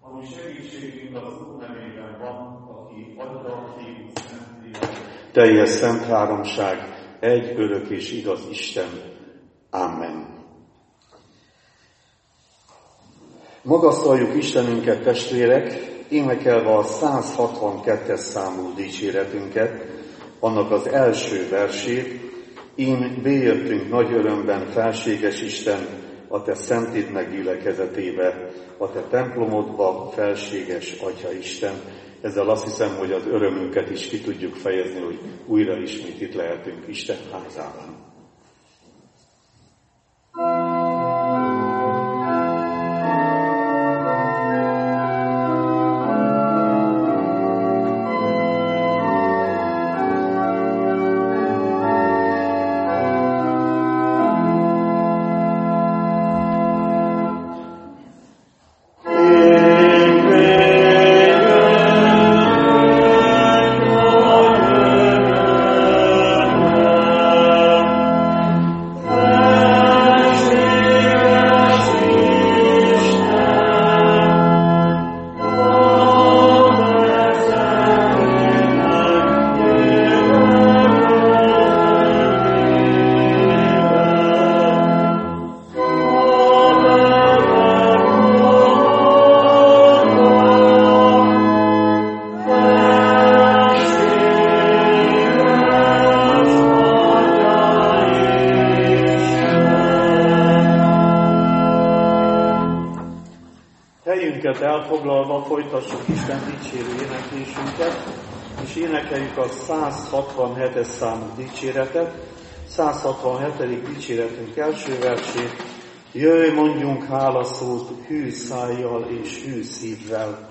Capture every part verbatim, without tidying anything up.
Ami segítségünk az Úr nevében van, aki Atya, Fiú, Szentlélek. Teljes szent háromság, egy örök és igaz Isten. Amen. Magasztaljuk Istenünket, testvérek, énekelve a száz hatvankettes számú dicséretünket, annak az első versét: Ím bejöttünk nagy örömben, felséges Isten, a te szentid meggyülekezetébe, a te templomodba, felséges Atya Isten. Ezzel azt hiszem, hogy az örömünket is ki tudjuk fejezni, hogy újra ismét itt lehetünk Isten házában. Elfoglalva folytassuk Isten dicsérő éneklésünket, és énekeljük a száz hatvanhetes számú dicséretet, száz hatvanhetedik dicséretünk első versét: Jöjj, mondjunk hálaszót hű szájjal és hű szívvel.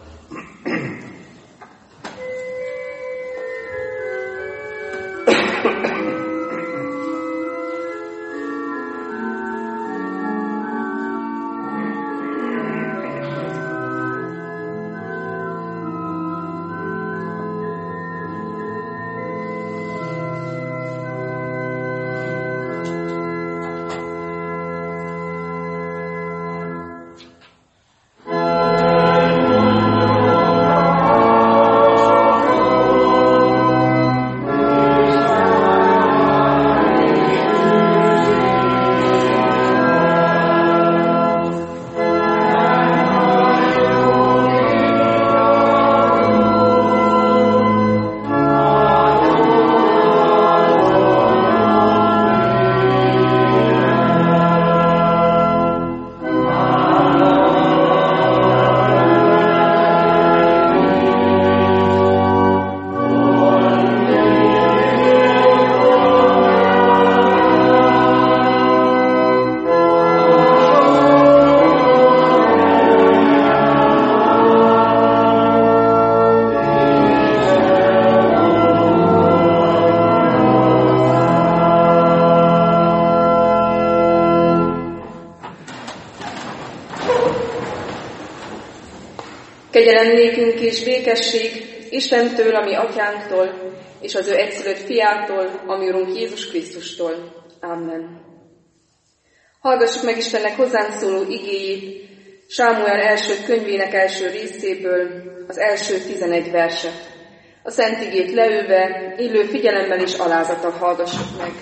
Kegyelem nékünk és békesség Istentől, ami atyánktól, és az ő egyszülött fiától, ami Urunk Jézus Krisztustól. Amen. Hallgassuk meg Istennek hozzánk szóló igéjét, Sámuel első könyvének első részéből, az első tizenegy verset. A szent igét leülve, illő figyelemmel és alázattal hallgassuk meg.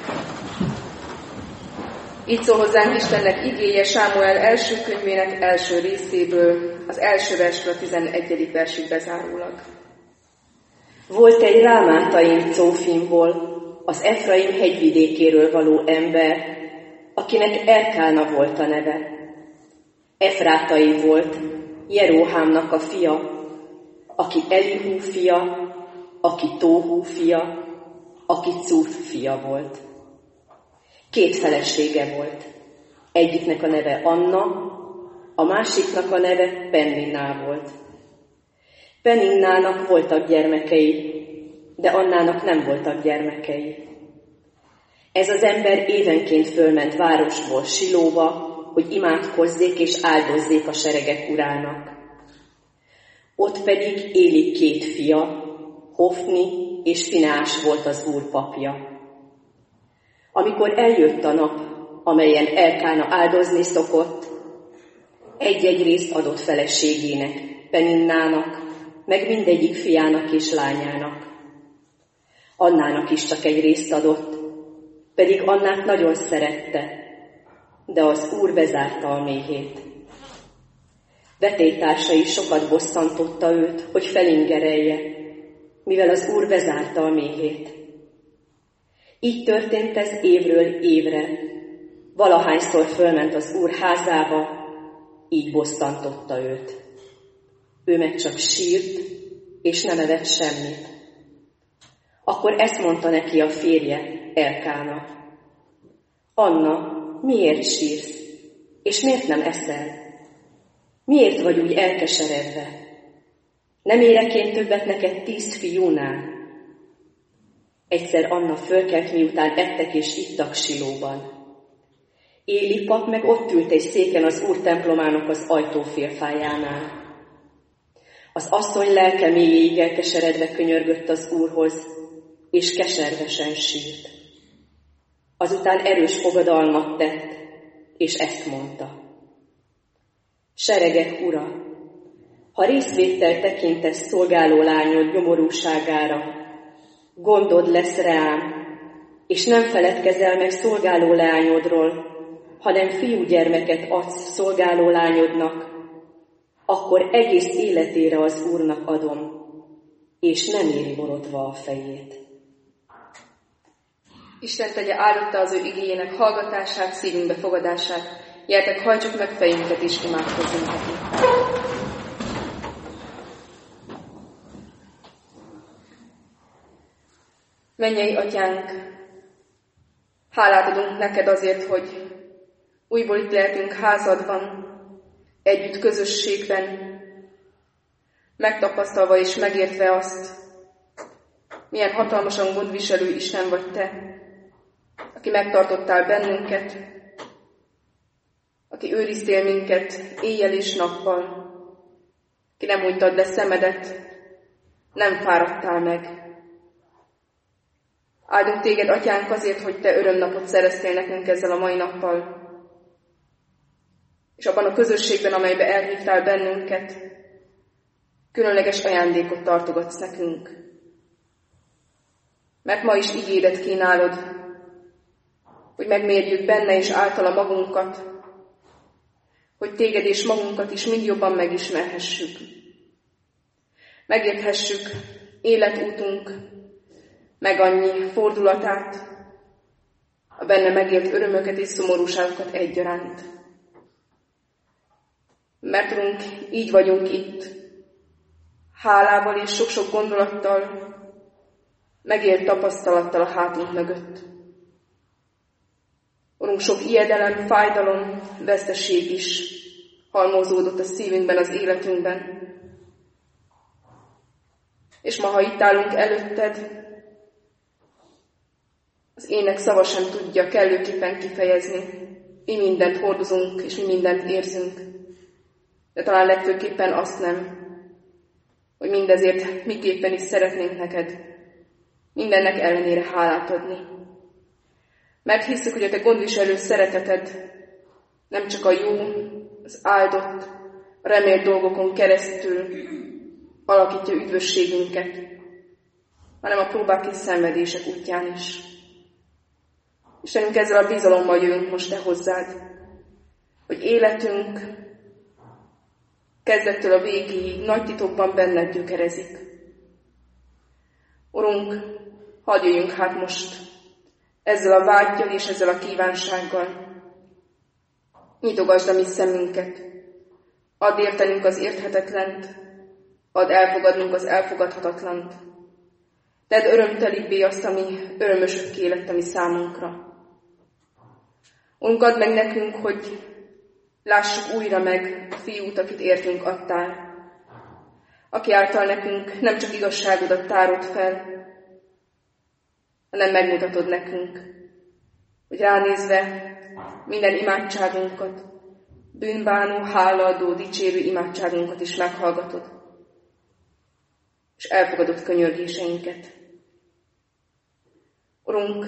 Így szól hozzánk Istennek igéje Sámuel első könyvének első részéből, az első versről a tizenegyedik versig bezárólag. Volt egy Rámátaim Cófimból, az Efraim hegyvidékéről való ember, akinek Elkána volt a neve. Efrátai volt, Jeróhámnak a fia, aki Elihú fia, aki Tóhú fia, aki Cúf fia volt. Két felesége volt. Egyiknek a neve Anna, a másiknak a neve Penninná volt. Penninnának voltak gyermekei, de Annának nem voltak gyermekei. Ez az ember évenként fölment városból Silóba, hogy imádkozzék és áldozzék a seregek urának. Ott pedig Éli két fia, Hofni és Finás volt az Úr papja. Amikor eljött a nap, amelyen Elkána áldozni szokott, egy-egy részt adott feleségének, Peninnának, meg mindegyik fiának és lányának. Annának is csak egy részt adott, pedig Annát nagyon szerette, de az Úr bezárta a méhét. Vetélytársai sokat bosszantotta őt, hogy felingerelje, mivel az Úr bezárta a méhét. Így történt ez évről évre. Valahányszor fölment az Úr házába, így bosszantotta őt. Ő meg csak sírt, és nem evett semmit. Akkor ezt mondta neki a férje, Elkána: Anna, miért sírsz, és miért nem eszel? Miért vagy úgy elkeseredve? Nem érek én többet neked tíz fiúnál? Egyszer Anna fölkelt, miután ettek és ittak Silóban. Éli pap meg ott ült egy széken az Úr templomának az ajtófélfájánál. Az asszony lelke mélyéig elkeseredve könyörgött az Úrhoz, és keservesen sírt. Azután erős fogadalmat tett, és ezt mondta: Seregek ura, ha részvéttel tekintesz szolgáló lányod nyomorúságára, gondod lesz rám, és nem feledkezel meg szolgáló lányodról, hanem fiúgyermeket adsz szolgáló lányodnak, akkor egész életére az Úrnak adom, és nem éri borotva a fejét. Isten tegye áldotta az ő igéjének hallgatását, szívünkbe fogadását. Gyertek, hajtsuk meg fejünket és imádkozzunk neki. Mennyei Atyánk, hálát adunk neked azért, hogy újból itt lehetünk házadban, együtt közösségben, megtapasztalva és megértve azt, milyen hatalmasan gondviselő Isten vagy te, aki megtartottál bennünket, aki őriztél minket éjjel és nappal, ki nem hunytad le szemedet, nem fáradtál meg. Áldunk téged, Atyánk, azért, hogy te örömnapot szereztél nekünk ezzel a mai nappal, és abban a közösségben, amelybe elhívtál bennünket, különleges ajándékot tartogatsz nekünk. Mert ma is igédet kínálod, hogy megmérjük benne és általa magunkat, hogy téged és magunkat is mind jobban megismerhessük. Megérthessük életútunk meg annyi fordulatát, a benne megélt örömöket és szomorúságokat egyaránt. Mert Urunk, így vagyunk itt, hálával és sok-sok gondolattal, megélt tapasztalattal a hátunk mögött. Urunk, sok ijedelem, fájdalom, veszteség is halmozódott a szívünkben, az életünkben. És ma, ha itt állunk előtted, az ének szava sem tudja kellőképpen kifejezni, mi mindent hordozunk, és mi mindent érzünk. De talán legfőképpen azt nem, hogy mindezért miképpen is szeretnénk neked mindennek ellenére hálát adni. Mert hiszük, hogy a te gondviselő szereteted nem csak a jó, az áldott, a remélt dolgokon keresztül alakítja üdvösségünket, hanem a próbák és szenvedések útján is. Istenünk, ezzel a bizalommal jövünk most te hozzád, hogy életünk kezdettől a végéig nagy titokban benned gyökerezik. Urunk, hadd jöjjünk hát most ezzel a vággyal és ezzel a kívánsággal. Nyitogasd a mi szemünket, add értenünk az érthetetlent, add elfogadnunk az elfogadhatatlant. Tedd örömtelibbé azt, ami örömösökké lett a mi számunkra. Urunk, add meg nekünk, hogy lássuk újra meg a fiút, akit értünk adtál, aki által nekünk nem csak igazságodat tárod fel, hanem megmutatod nekünk, hogy ránézve minden imádságunkat, bűnbánó, hálaadó, dicsérő imádságunkat is meghallgatod, és elfogadod könyörgéseinket. Urunk,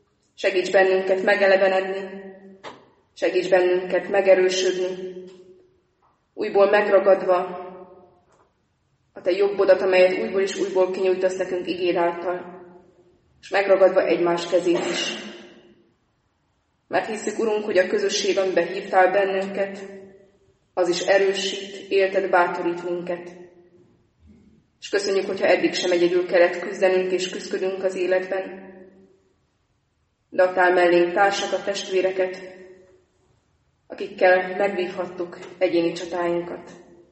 segíts bennünket megelevenedni, segíts bennünket megerősödni, újból megragadva a te jobbodat, amelyet újból és újból kinyújtasz nekünk igéd által, és megragadva egymás kezét is. Mert hiszük, Urunk, hogy a közösség, amiben hívtál bennünket, az is erősít, élted, bátorít minket. És köszönjük, hogyha eddig sem egyedül kellett küzdenünk és küzdködünk az életben, de adtál mellénk társakat, testvéreket, akikkel megvívhattuk egyéni csatáinkat.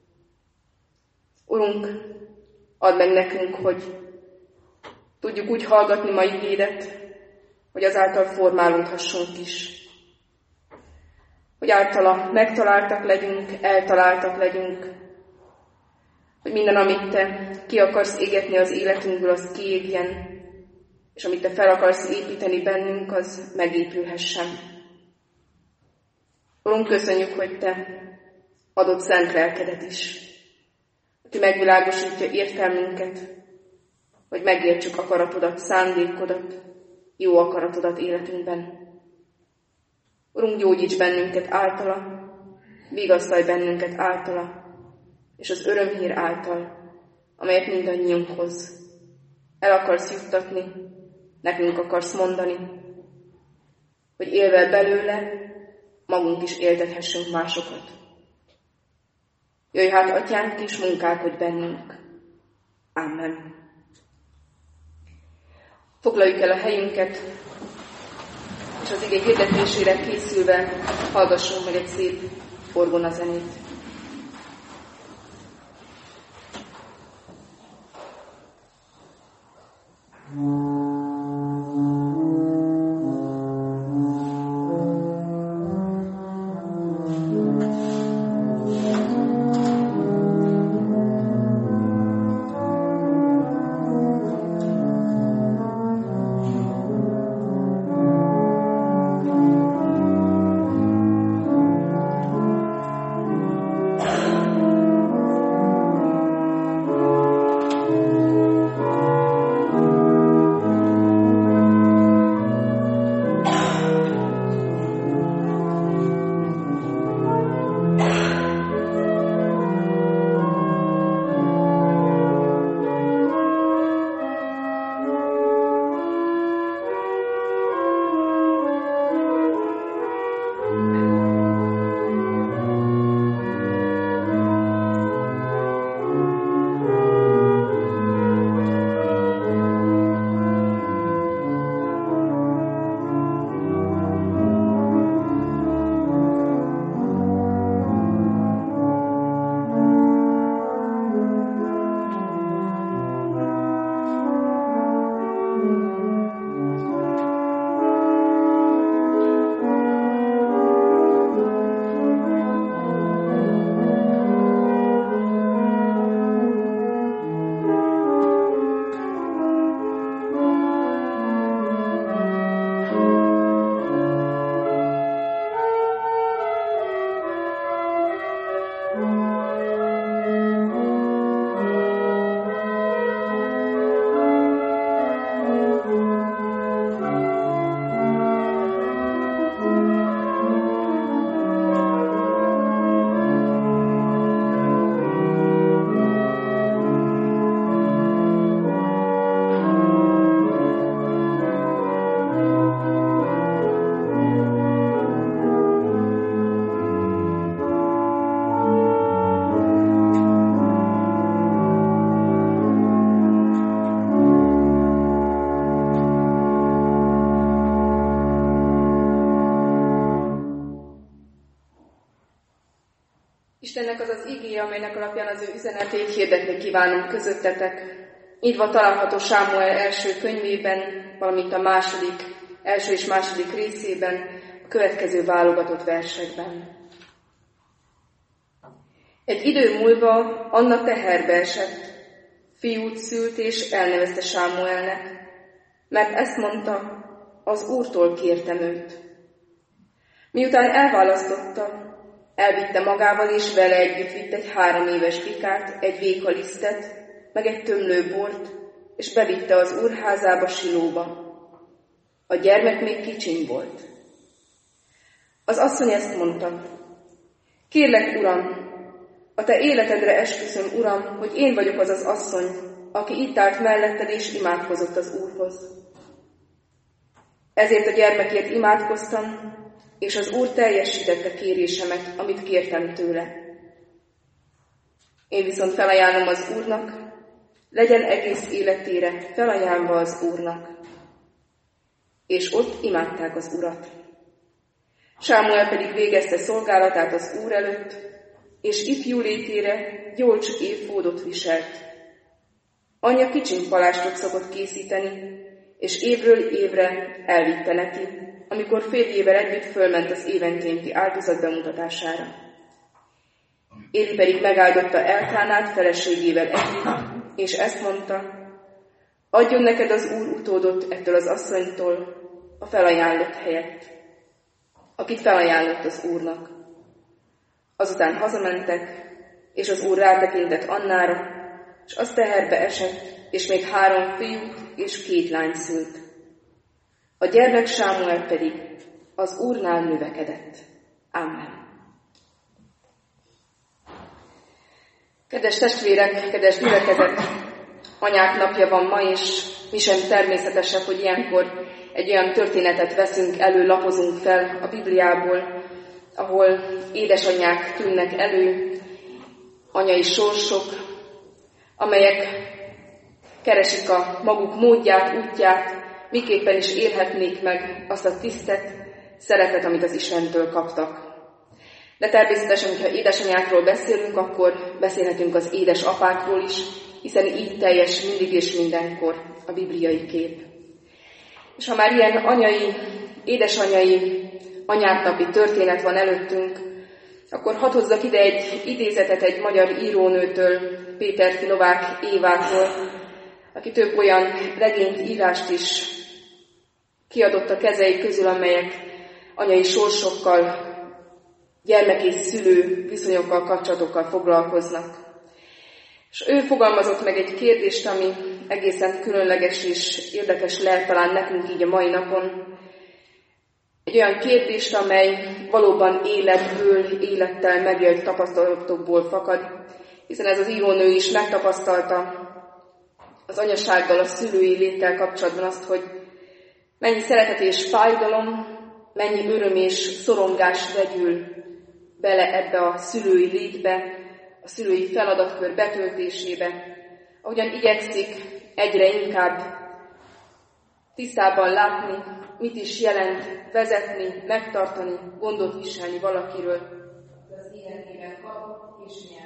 Urunk, add meg nekünk, hogy tudjuk úgy hallgatni ma igédet, hogy azáltal formálódhassunk is. Hogy általa megtaláltak legyünk, eltaláltak legyünk, hogy minden, amit te ki akarsz égetni az életünkből, az kiégjen, és amit te fel akarsz építeni bennünk, az megépülhessen. Urunk, köszönjük, hogy te adott szent lelkedet is, aki megvilágosítja értelmünket, hogy megértsük akaratodat, szándékodat, jó akaratodat életünkben. Urunk, gyógyíts bennünket általa, vigasztalj bennünket általa, és az örömhír által, amelyet mindannyiunkhoz el akarsz juttatni, nekünk akarsz mondani, hogy élve belőle magunk is éltethessünk másokat. Jöjj hát, Atyánk, és munkálkodj bennünk. Amen. Foglaljuk el a helyünket, és az ige hirdetésére készülve hallgassunk meg egy szép orgonazenét. Istennek az az igéje, amelynek alapján az ő üzenetét hirdetni kívánom közöttetek. Nyitva található Sámuel első könyvében, valamint a második, első és második részében, a következő válogatott versekben. Egy idő múlva Anna teherbe esett, fiút szült és elnevezte Sámuelnek, mert ezt mondta, az Úrtól kértem őt. Miután elválasztotta, elvitte magával, és vele együtt vitt egy három éves bikát, egy vékalisztet, meg egy tömlő bort, és bevitte az úrházába, Silóba. A gyermek még kicsiny volt. Az asszony ezt mondta, kérlek, uram, A te életedre esküszöm, Uram, hogy én vagyok az az asszony, aki itt állt melletted és imádkozott az Úrhoz. Ezért a gyermekért imádkoztam, és az Úr teljesítette kérésemet, amit kértem tőle. Én viszont felajánlom az Úrnak, legyen egész életére felajánlva az Úrnak. És ott imádták az Urat. Sámuel pedig végezte szolgálatát az Úr előtt, és ifjú létére gyolcs évfódot viselt. Anyja kicsinypalástot szokott készíteni, és évről évre elvitte neki, amikor férjével együtt fölment az évenkénti áldozat bemutatására. Éli pedig megáldotta Elkánát feleségével együtt, és ezt mondta, adjon neked az Úr utódot ettől az asszonytól a felajánlott helyett, akit felajánlott az Úrnak. Azután hazamentek, és az Úr rátekintett Annára, és az teherbe esett, és még három fiút és két lány szült. A gyermek Sámuel pedig az Úrnál növekedett. Amen. Kedves testvérek, kedves gyülekezet, anyák napja van ma, és mi sem természetesebb, hogy ilyenkor egy olyan történetet veszünk elő, lapozunk fel a Bibliából, ahol édesanyák tűnnek elő, anyai sorsok, amelyek keresik a maguk módját, útját, miképpen is élhetnék meg azt a tisztet, szeretet, amit az Istentől kaptak. De természetesen, hogyha édesanyákról beszélünk, akkor beszélhetünk az édesapákról is, hiszen így teljes mindig és mindenkor a bibliai kép. És ha már ilyen anyai, édesanyai, anyáknapi történet van előttünk, akkor hadd hozzak ide egy idézetet egy magyar írónőtől, Péter Novák Évától, aki több olyan regényt, írást is kiadott a kezei közül, amelyek anyai sorsokkal, gyermek és szülő viszonyokkal, kapcsolatokkal foglalkoznak. És ő fogalmazott meg egy kérdést, ami egészen különleges és érdekes lehet talán nekünk így a mai napon. Egy olyan kérdést, amely valóban életből, élettel megélt tapasztalatokból fakad, hiszen ez az írónő is megtapasztalta az anyasággal, a szülői léttel kapcsolatban azt, hogy mennyi szeretet és fájdalom, mennyi öröm és szorongás vegyül bele ebbe a szülői létbe, a szülői feladatkör betöltésébe, ahogyan igyekszik egyre inkább tisztában látni, mit is jelent vezetni, megtartani, gondot viselni valakiről, az életében kap és nyer.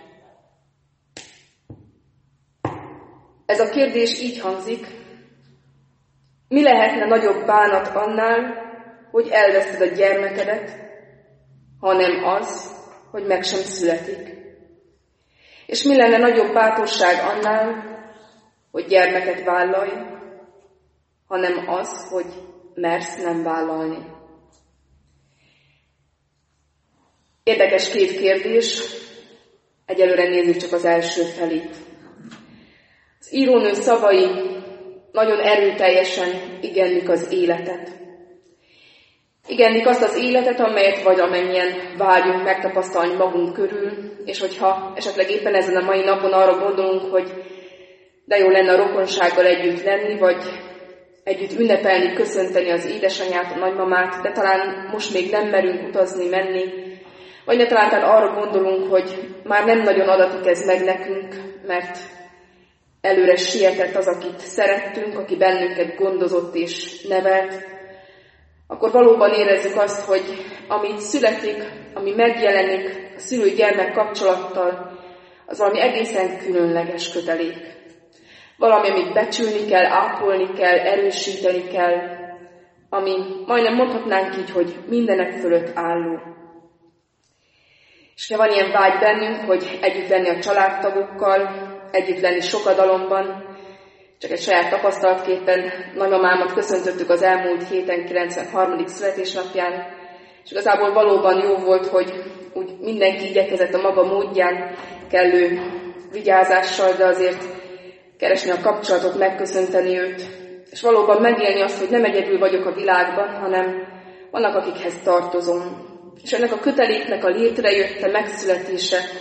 Ez a kérdés így hangzik, mi lehetne nagyobb bánat annál, hogy elveszted a gyermekedet, hanem az, hogy meg sem születik. És mi lenne nagyobb bátorság annál, hogy gyermeket vállalj, hanem az, hogy mersz nem vállalni. Érdekes két kérdés, egyelőre nézzük csak az első felét. Az írónő szavai nagyon erőteljesen igenlik az életet. Igenlik azt az életet, amelyet vagy amennyien vágyunk megtapasztalni magunk körül, és hogyha esetleg éppen ezen a mai napon arra gondolunk, hogy de jó lenne a rokonsággal együtt lenni, vagy együtt ünnepelni, köszönteni az édesanyát, a nagymamát, de talán most még nem merünk utazni, menni, vagy ne talán arra gondolunk, hogy már nem nagyon adatik ez meg nekünk, mert előre sietett az, akit szerettünk, aki bennünket gondozott és nevelt, akkor valóban érezzük azt, hogy ami születik, ami megjelenik a szülő-gyermek kapcsolattal, az valami egészen különleges kötelék. Valami, amit becsülni kell, ápolni kell, erősíteni kell, ami majdnem mondhatnánk így, hogy mindenek fölött álló. És ha van ilyen vágy bennünk, hogy együtt lenni a családtagokkal, együtt lenni sokadalomban, csak egy saját tapasztalatképpen nagymamámat köszöntöttük az elmúlt héten kilencvenharmadik születésnapján, és igazából valóban jó volt, hogy úgy mindenki igyekezett a maga módján kellő vigyázással, de azért keresni a kapcsolatot, megköszönteni őt, és valóban megélni azt, hogy nem egyedül vagyok a világban, hanem vannak, akikhez tartozom. És ennek a köteléknek a létrejötte, megszületése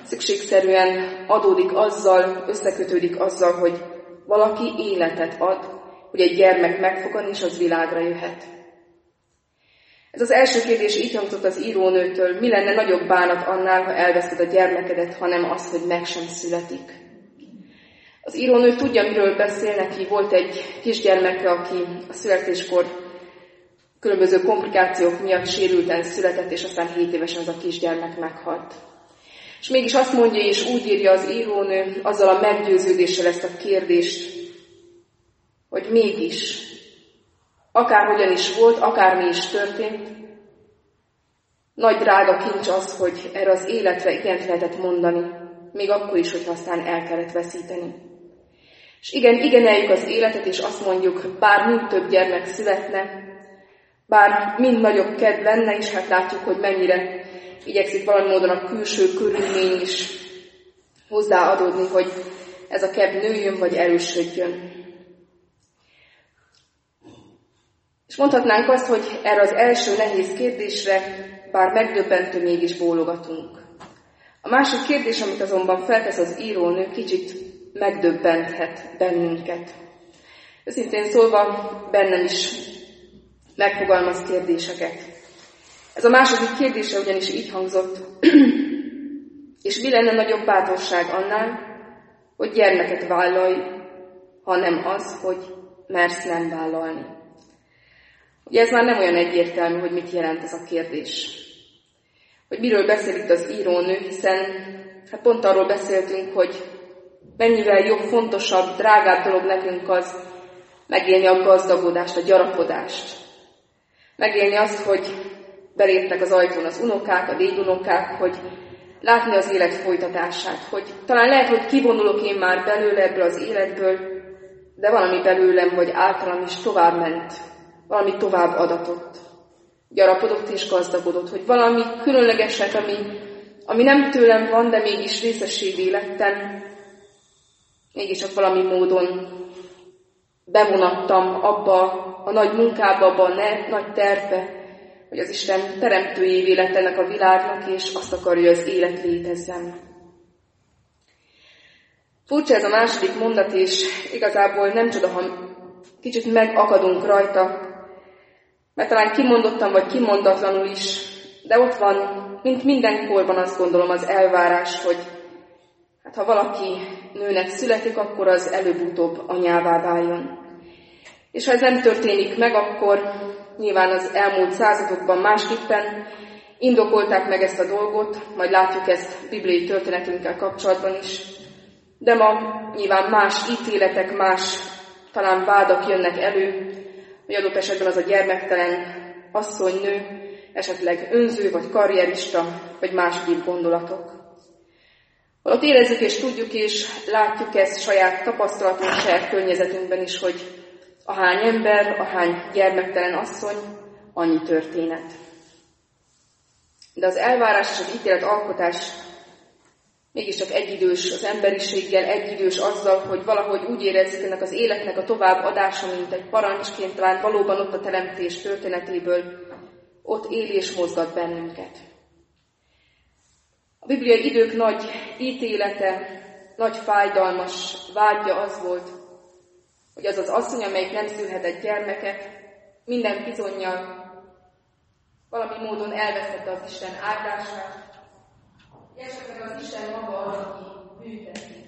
szükségszerűen adódik azzal, összekötődik azzal, hogy valaki életet ad, hogy egy gyermek megfogan, és az világra jöhet. Ez az első kérdés így hangzott az írónőtől: mi lenne nagyobb bánat annál, ha elveszted a gyermekedet, hanem az, hogy meg sem születik. Az írónő tudja, miről beszél, neki volt egy kisgyermeke, aki a születéskor különböző komplikációk miatt sérülten született, és aztán hét évesen az a kisgyermek meghalt. És mégis azt mondja, és úgy írja az írónő, azzal a meggyőződéssel ezt a kérdést, hogy mégis, akárhogyan is volt, akármi is történt, nagy drága kincs az, hogy erre az életre igent lehetett mondani, még akkor is, hogyha aztán el kellett veszíteni. És igen, igeneljük az életet, és azt mondjuk, bár mind több gyermek születne, bár mind nagyobb kedv lenne, és hát látjuk, hogy mennyire igyekszik valami módon a külső körülmény is hozzáadódni, hogy ez a kedv nőjön, vagy erősödjön. És mondhatnánk azt, hogy erre az első nehéz kérdésre, bár megdöbbentő, mégis bólogatunk. A másik kérdés, amit azonban feltesz az írónő, kicsit megdöbbenthet bennünket. Őszintén szólva bennem is megfogalmaz kérdéseket. Ez a második kérdése ugyanis így hangzott: és mi lenne nagyobb bátorság annál, hogy gyermeket vállalj, hanem az, hogy mersz nem vállalni. Ugye ez már nem olyan egyértelmű, hogy mit jelent ez a kérdés. Hogy miről beszél itt az írónő, hiszen hát pont arról beszéltünk, hogy mennyivel jobb, fontosabb, drágább dolog nekünk az megélni a gazdagodást, a gyarapodást. Megélni azt, hogy belépnek az ajtón az unokák, a dédunokák, hogy látni az élet folytatását, hogy talán lehet, hogy kivonulok én már belőle ebből az életből, de valami belőlem, vagy általam is tovább ment, valami tovább adatott, gyarapodott és gazdagodott, hogy valami különlegeset, ami, ami nem tőlem van, de mégis részessévé lettem, mégiscsak valami módon bevonattam abba a nagy munkába, abba a ne, nagy tervbe, hogy az Isten teremtőjévé lett ennek a világnak, és azt akarja, hogy az élet létezzen. Furcsa ez a második mondat, és igazából nem csoda, ha kicsit megakadunk rajta, mert talán kimondottan vagy kimondatlanul is, de ott van, mint mindenkorban azt gondolom, az elvárás, hogy hát ha valaki nőnek születik, akkor az előbb-utóbb anyává váljon. És ha ez nem történik meg, akkor nyilván az elmúlt századokban másképpen indokolták meg ezt a dolgot, majd látjuk ezt bibliai történetünkkel kapcsolatban is. De ma nyilván más ítéletek, más talán vádak jönnek elő, hogy adott esetben az a gyermektelen asszony-nő, esetleg önző, vagy karrierista, vagy más egyéb gondolatok. Holott érezzük és tudjuk és látjuk ezt saját tapasztalatunk, saját környezetünkben is, hogy ahány ember, ahány gyermektelen asszony, annyi történet. De az elvárás és az ítélet alkotás mégiscsak egyidős az emberiséggel, egyidős azzal, hogy valahogy úgy érezzük ennek az életnek a továbbadása, mint egy parancsként, talán valóban ott a teremtés történetéből, ott él és mozgat bennünket. A bibliai idők nagy ítélete, nagy fájdalmas vágya az volt, hogy az az asszony, amelyik nem szülhetett gyermeket, minden bizonnyal valami módon elvesztette az Isten áldását, és esetleg az Isten maga az, aki bűnteti.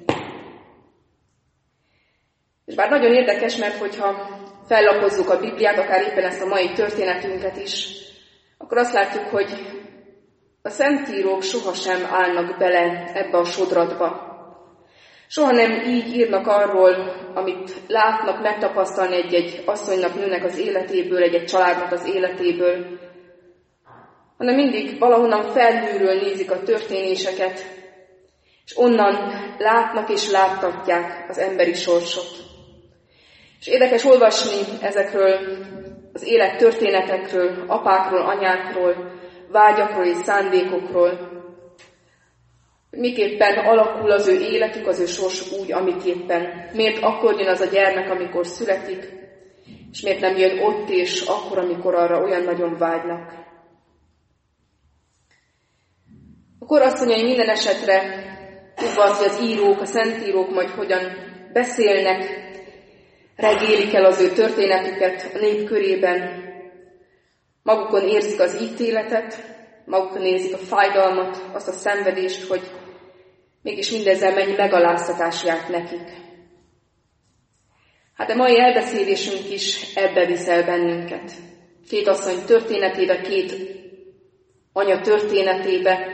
És bár nagyon érdekes, mert hogyha fellapozzuk a Bibliát, akár éppen ezt a mai történetünket is, akkor azt látjuk, hogy a szentírók sohasem állnak bele ebbe a sodratba. Soha nem így írnak arról, amit látnak, megtapasztalni egy-egy asszonynak, nőnek az életéből, egy-egy családnak az életéből, hanem mindig valahonnan felülről nézik a történéseket, és onnan látnak és láttatják az emberi sorsot. És érdekes olvasni ezekről az élet történetekről, apákról, anyákról, vágyakról és szándékokról, hogy miképpen alakul az ő életük, az ő sors úgy, amiképpen. Miért akkor jön az a gyermek, amikor születik, és miért nem jön ott és akkor, amikor arra olyan nagyon vágynak. A korasszonyai minden esetre, tudva azt, hogy az írók, a szentírók majd hogyan beszélnek, regélik el az ő történetüket a nép körében, magukon érzik az ítéletet, magukon érzik a fájdalmat, azt a szenvedést, hogy mégis mindezzel mennyi megaláztatás járt nekik. Hát a mai elbeszélésünk is ebbe viszel bennünket. Két asszony történetébe, két anya történetébe,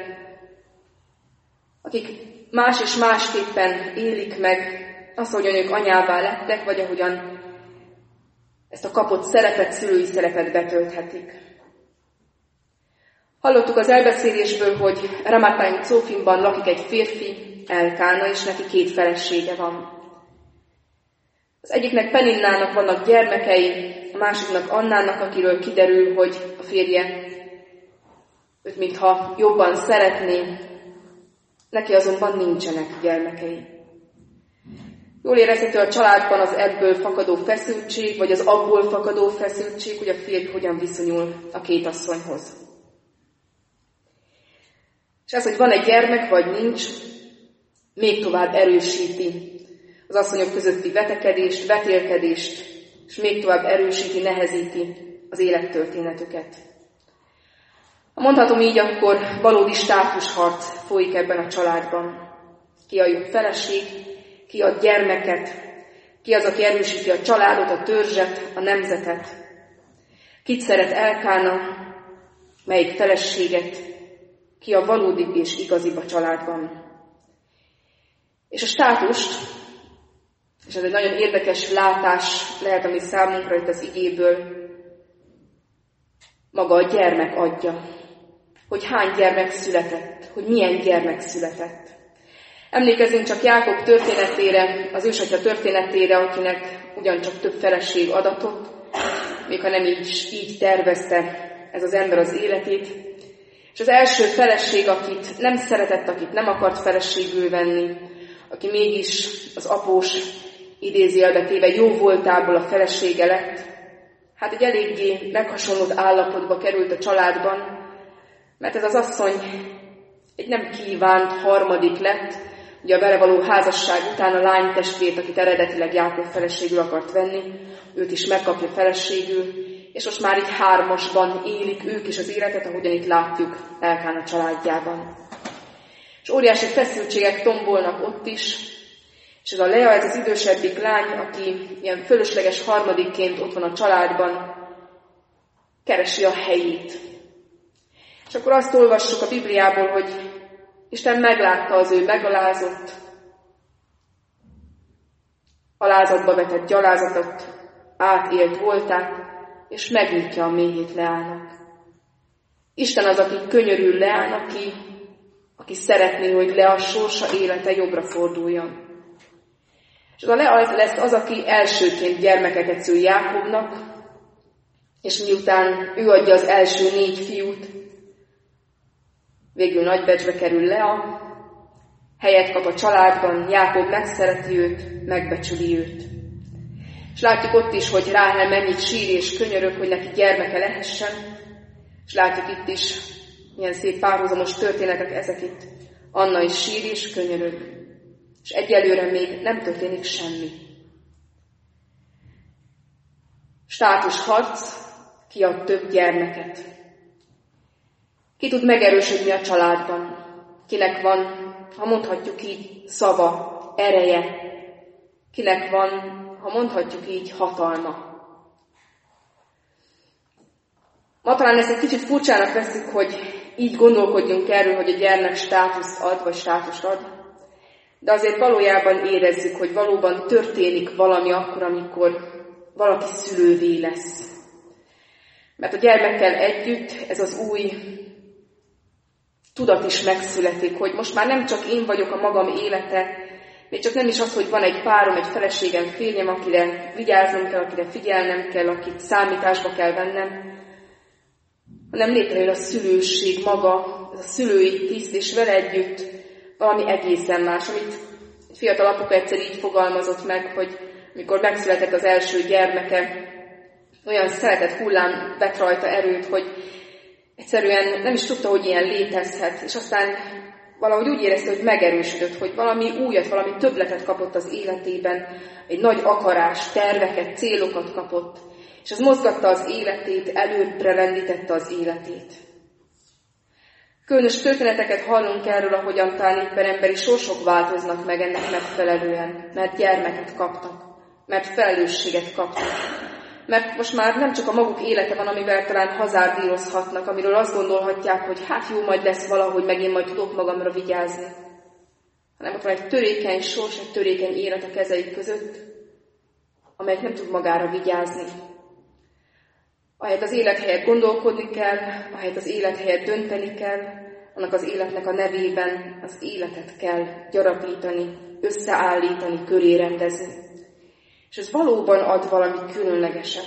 akik más és másképpen élik meg azt, ahogyan ők anyává lettek, vagy ahogyan ezt a kapott szerepet, szülői szerepet betölthetik. Hallottuk az elbeszélésből, hogy Ramathaim Cófimban lakik egy férfi, Elkána, és neki két felesége van. Az egyiknek Peninnának vannak gyermekei, a másiknak Annának, akiről kiderül, hogy a férje őt mintha jobban szeretné, neki azonban nincsenek gyermekei. Jól érezhető a családban az ebből fakadó feszültség, vagy az abból fakadó feszültség, hogy a férj hogyan viszonyul a két asszonyhoz. És ez, hogy van egy gyermek, vagy nincs, még tovább erősíti az asszonyok közötti vetekedést, vetélkedést, és még tovább erősíti, nehezíti az élettörténetüket. Ha mondhatom így, akkor valódi státusharc folyik ebben a családban. Ki a jobb feleség, ki ad gyermeket, ki az, aki erősíti a családot, a törzset, a nemzetet. Kit szeret Elkána, melyik feleséget, ki a valódi és igazibb a családban. És a státust, és ez egy nagyon érdekes látás lehet, ami számunkra itt az igéből, maga a gyermek adja. Hogy hány gyermek született, hogy milyen gyermek született. Emlékezzünk csak Jákob történetére, az ősatya történetére, akinek ugyancsak több feleség adatott, még ha nem így, így tervezte ez az ember az életét. És az első feleség, akit nem szeretett, akit nem akart feleségül venni, aki mégis az após idézőjelbe téve jó voltából a felesége lett, hát egy eléggé meghasonlott állapotba került a családban, mert ez az asszony egy nem kívánt harmadik lett, ugye a vele való házasság után a lány testvért, akit eredetileg Jákob feleségül akart venni, őt is megkapja feleségül, és most már így hármasban élik ők is az életet, ahogyan itt látjuk Elkána családjában. És óriási feszültségek tombolnak ott is, és ez a Lea, ez az idősebbik lány, aki ilyen fölösleges harmadikként ott van a családban, keresi a helyét. És akkor azt olvassuk a Bibliából, hogy Isten meglátta az ő megalázott, alázatba vetett gyalázatot, átélt voltát, és megnyitja a méhét Leának. Isten az, aki könyörül Leán, aki, aki szeretné, hogy Lea sorsa élete jobbra forduljon. És a Lea lesz az, aki elsőként gyermekeket szül Jákobnak, és miután ő adja az első négy fiút, végül nagybecsbe kerül Lea, helyet kap a családban, Jákob megszereti őt, megbecsüli őt. És látjuk ott is, hogy Ráhel mennyit sír és könyörög, hogy neki gyermeke lehessen, és látjuk itt is milyen szép párhuzamos történetek ezek itt. Anna is sír és könyörög, és egyelőre még nem történik semmi. Státusharc, ki ad több gyermeket. Ki tud megerősödni a családban? Kinek van, ha mondhatjuk így, szava, ereje? Kinek van, ha mondhatjuk így, hatalma? Ma talán ezt egy kicsit furcsának veszük, hogy így gondolkodjunk erről, hogy a gyermek státuszt ad, vagy státust ad. De azért valójában érezzük, hogy valóban történik valami akkor, amikor valaki szülővé lesz. Mert a gyermekkel együtt ez az új tudat is megszületik, hogy most már nem csak én vagyok a magam élete, még csak nem is az, hogy van egy párom, egy feleségem, férjem, akire vigyáznom kell, akire figyelnem kell, akit számításba kell vennem, hanem létrejön a szülőség maga, ez a szülői tiszt, és vele együtt valami egészen más, amit egy fiatal apuka egyszer így fogalmazott meg, hogy mikor megszületett az első gyermeke, olyan szeretett hullám vett rajta erőt, hogy egyszerűen nem is tudta, hogy ilyen létezhet, és aztán valahogy úgy érezte, hogy megerősödött, hogy valami újat, valami többletet kapott az életében, egy nagy akarás, terveket, célokat kapott, és az mozgatta az életét, előbbre lendítette az életét. Különös történeteket hallunk erről, ahogyan talán éppen emberi sorsok változnak meg ennek megfelelően, mert gyermeket kaptak, mert felelősséget kaptak, mert most már nem csak a maguk élete van, amivel talán hazárdírozhatnak, amiről azt gondolhatják, hogy hát jó, majd lesz valahogy, meg én majd tudok magamra vigyázni, hanem ott van egy törékeny sors, egy törékeny élet a kezeik között, amelyet nem tud magára vigyázni. Ahelyett az élet helyett gondolkodni kell, ahelyett az élet helyett dönteni kell, annak az életnek a nevében az életet kell gyarapítani, összeállítani, köré rendezni. És ez valóban ad valami különlegeset.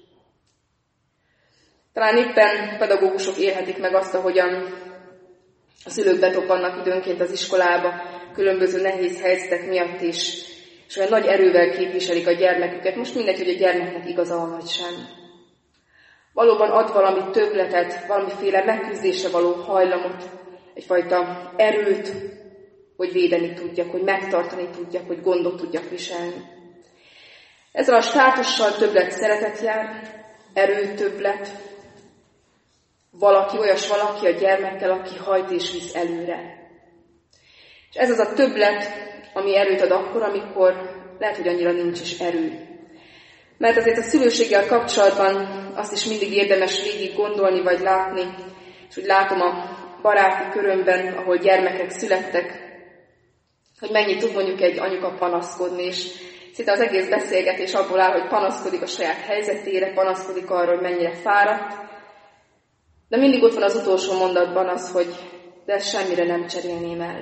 Talán éppen pedagógusok élhetik meg azt, ahogyan a szülők betoppannak időnként az iskolába, különböző nehéz helyzetek miatt is, és olyan nagy erővel képviselik a gyermeküket. Most mindegy, hogy a gyermeknek igaza van vagy sem. Valóban ad valami többletet, valamiféle megküzdésre való hajlamot, egyfajta erőt, hogy védeni tudjak, hogy megtartani tudjak, hogy gondot tudjak viselni. Ezzel a státussal többlet szeretet jár, erő többlet, valaki, olyas valaki a gyermekkel, aki hajt és visz előre. És ez az a többlet, ami erőt ad akkor, amikor lehet, hogy annyira nincs is erő. Mert azért a szülőséggel kapcsolatban azt is mindig érdemes végig gondolni vagy látni, és úgy látom a baráti körömben, ahol gyermekek születtek, hogy mennyit tud mondjuk egy anyuka panaszkodni, és szinte az egész beszélgetés abból áll, hogy panaszkodik a saját helyzetére, panaszkodik arról, hogy mennyire fáradt, de mindig ott van az utolsó mondatban az, hogy de ezt semmire nem cserélném el.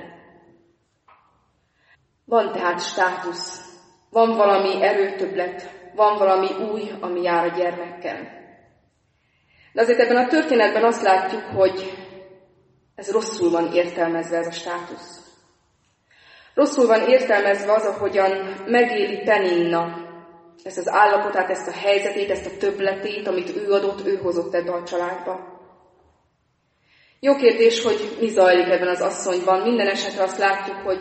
Van tehát státusz, van valami erőtöbblet, van valami új, ami jár a gyermekkel. De azért ebben a történetben azt látjuk, hogy ez rosszul van értelmezve, ez a státusz. Rosszul van értelmezve az, ahogyan megéli Peninna ezt az állapotát, ezt a helyzetét, ezt a többletét, amit ő adott, ő hozott ebbe a családba. Jó kérdés, hogy mi zajlik ebben az asszonyban. Minden esetre azt látjuk, hogy